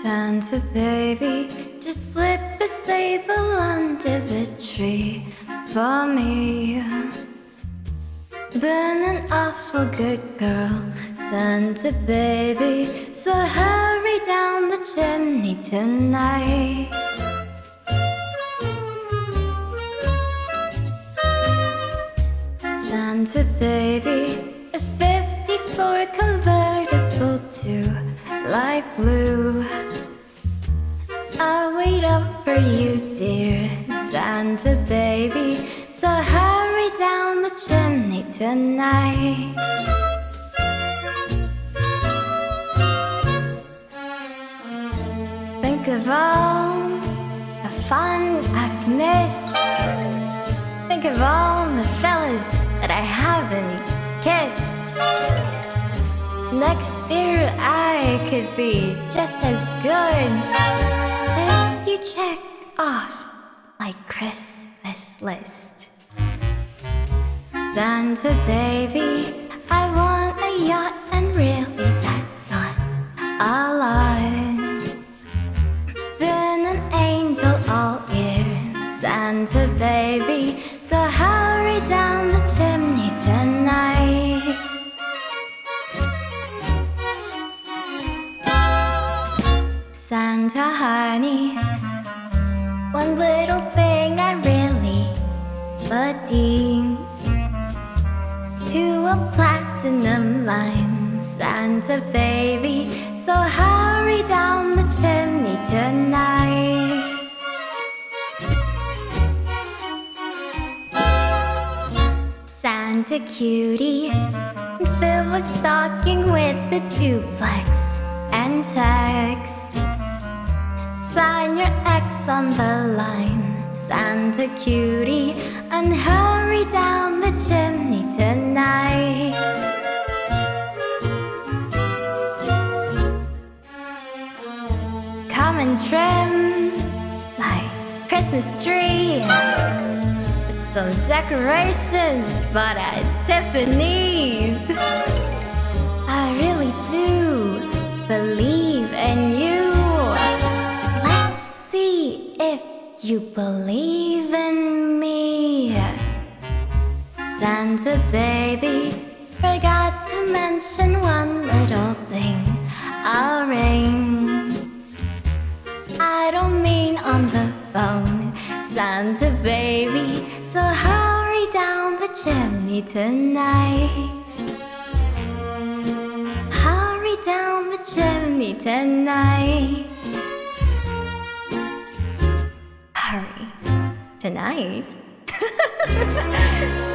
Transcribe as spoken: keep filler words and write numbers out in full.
Santa baby, just slip a stable under the tree for me. Been an awful good girl, Santa baby, so hurry down the chimney tonight. Santa baby, a fifty-four convertible to light blue. I'll wait up for you, dear Santa baby, so hurry down the chimney tonight. Think of all the fun I've missed. Think of all the fellas that I haven't kissed. Next year I could be just as good if you check off my Christmas list. Santa baby, I want a yacht, and really that's not a lot. Been an angel all year, Santa baby, so hurry down the chimney tonight. Santa honey, one little thing I really need, to a platinum line, Santa baby, so hurry down the chimney tonight. Santa cutie, fill a stocking with the duplex and checks. Sign your X on the line, Santa cutie, and hurry down the chimney tonight. Come and trim my Christmas tree. Some decorations bought at Tiffany's. I really do believe in you. Let's see if you believe in me. Santa baby, forgot to mention one little thing. A ring. I don't mean on the phone, Santa baby, so hurry down the chimney tonight. Hurry down the chimney tonight. Hurry tonight.